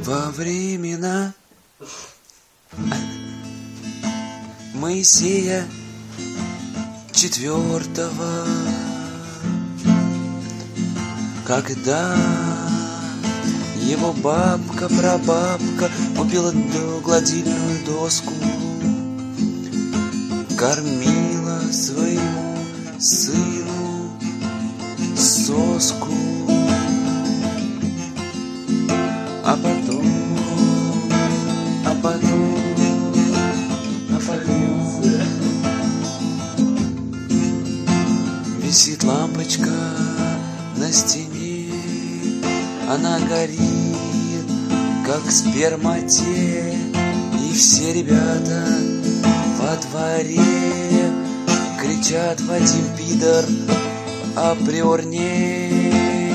Во времена Моисея IV, когда его бабка-прабабка купила гладильную доску, кормила своему сыну соску, а потом висит лампочка на стене, она горит, как спермате, и все ребята во дворе кричат: Вадим пидор, априор не.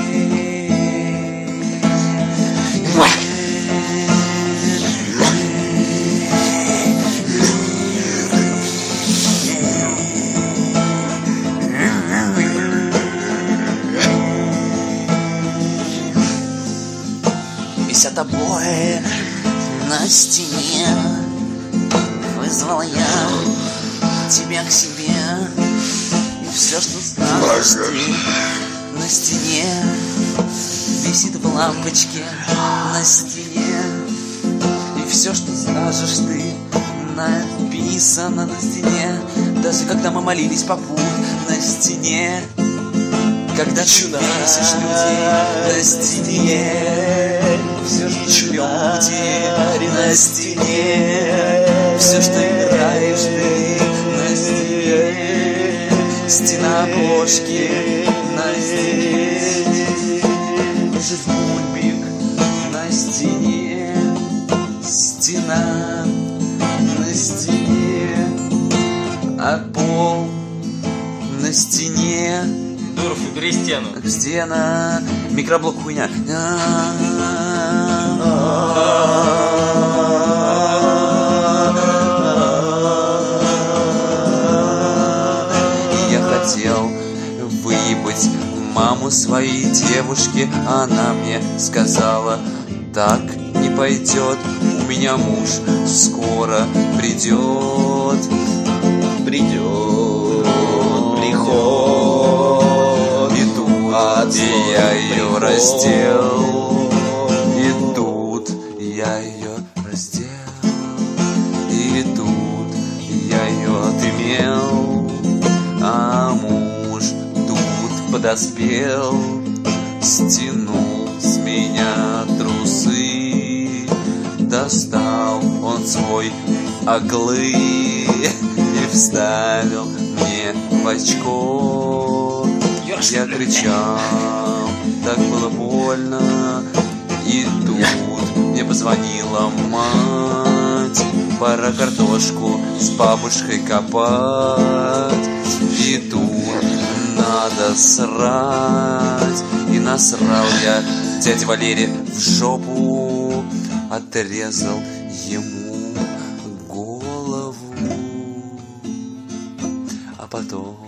Висят обои на стене, вызвал я тебя к себе, и все, что скажешь ты на стене, висит в лампочке на стене, и все, что скажешь ты, написано на стене. Даже когда мы молились попу на стене, когда ты бесишь людей на стене, все, что люди на стене, все, что играешь ты на стене, стена обложки на стене, жизнь мульбик на стене, стена на стене, а пол на стене. Дуров, убери стену. Стена, микроблок хуйня. Я хотел выебать маму своей девушки, она мне сказала: так не пойдет, у меня муж скоро придет. И я ее раздел, и тут я ее раздел, и тут я ее отымел, а муж тут подоспел, стянул с меня трусы, достал он свой оглы и вставил мне в очко. Я кричал, так было больно, и тут мне позвонила мать: пора картошку с бабушкой копать, и тут надо срать. И насрал я дяде Валере в жопу, отрезал ему голову, а потом